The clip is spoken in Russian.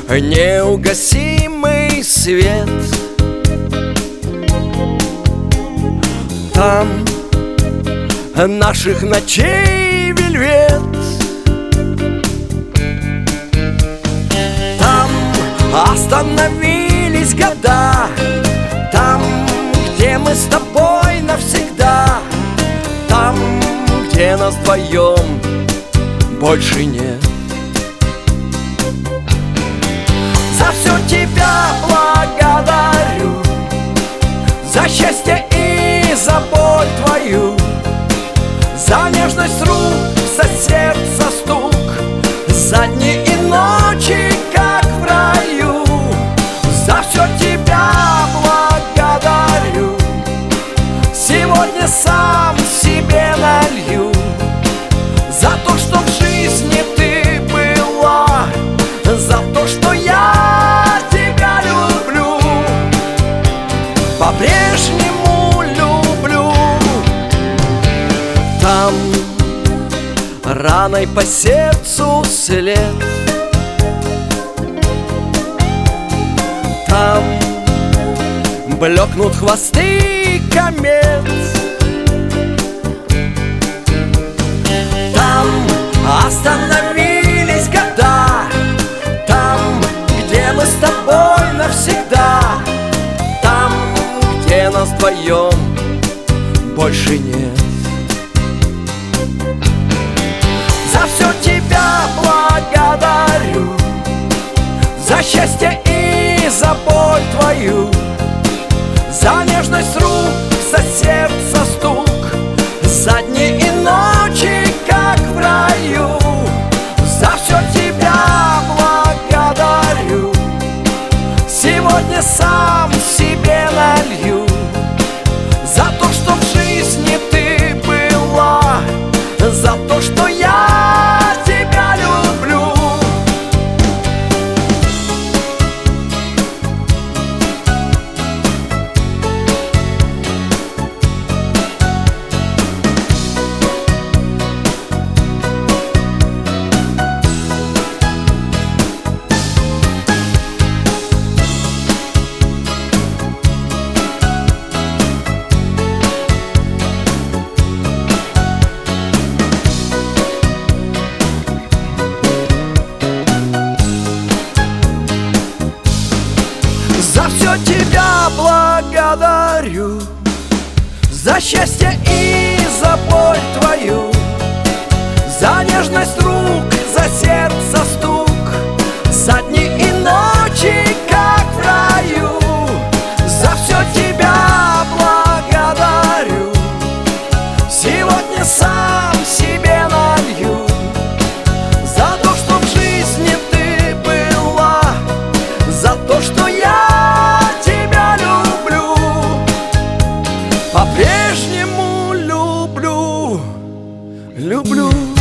неугасимый свет. Там наших ночей вельвет. Там остановились года, там, где мы с тобой навсегда, там, где нас вдвоем больше нет. За все тебя благодарю, за счастье и за боль твою, за нежность рук, за сердце стук, за дни и ночи, как в раю. За все тебя благодарю, сегодня сам себе налью. За то, что в жизни ты была, за то, что я тебя люблю, по-прежнему люблю. Там раной по сердцу след, там блекнут хвосты комет, там остановились года, там, где мы с тобой навсегда, там, где нас вдвоем больше нет. За все тебя благодарю, за счастье и за боль твою, за нежность рук, за сердце стук, за дни и ночи, как в раю. За все тебя благодарю, сегодня сам себе налью. За то, что в жизни ты была, за то, что я тебя люблю. За все тебя благодарю, за счастье и за боль твою, за нежность рук, за сердце стук, за дни и ночи, как в раю. За все тебя благодарю, сегодня сам себе налью. За то, что в жизни ты была, за то, что я тебя люблю, по-прежнему люблю, люблю.